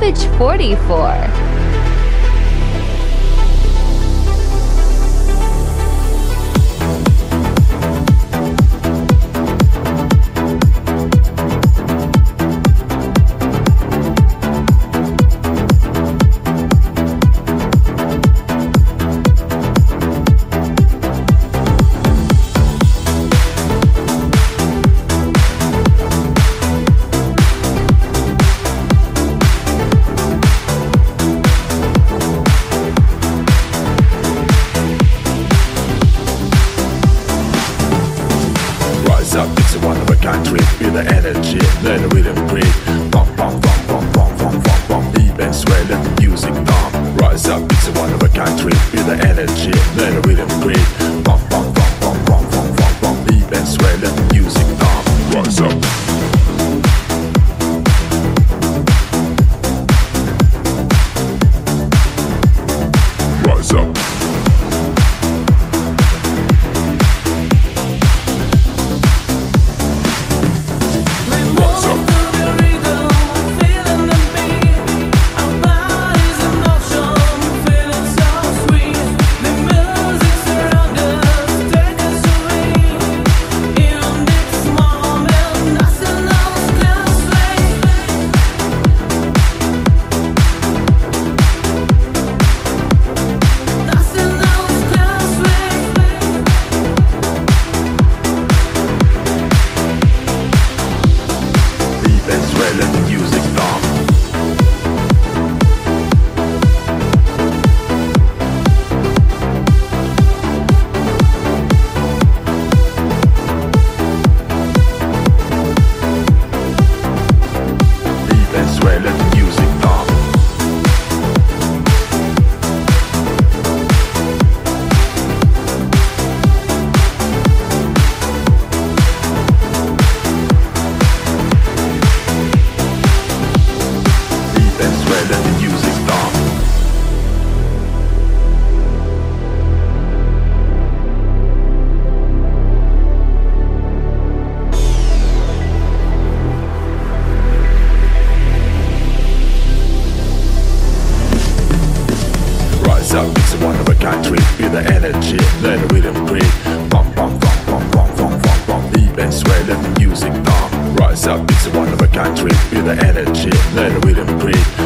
Bridge 44. It's a one-of-a-kind trip with the energy, let the rhythm breathe. Bump, bump, bump, bump, bump, bump, bump, bump. Even swell, let the music thump. Rise up, it's a one-of-a-kind trip with the energy, let the rhythm breathe. Bump, bump, bump, bump, bump, bump, bump, bump. Even swell, let the music thump. Rise up. Rise up. Let the music thump. Even swell, let the music thump. Let the music thump. Rise up, it's a one-of-a-kind trip with the energy, let the rhythm breathe. Bump, bump, bump, bump, bump, bump, bump, bump. Even swell, let the music thump. Rise up, it's a one-of-a-kind trip with the energy, let the rhythm breathe.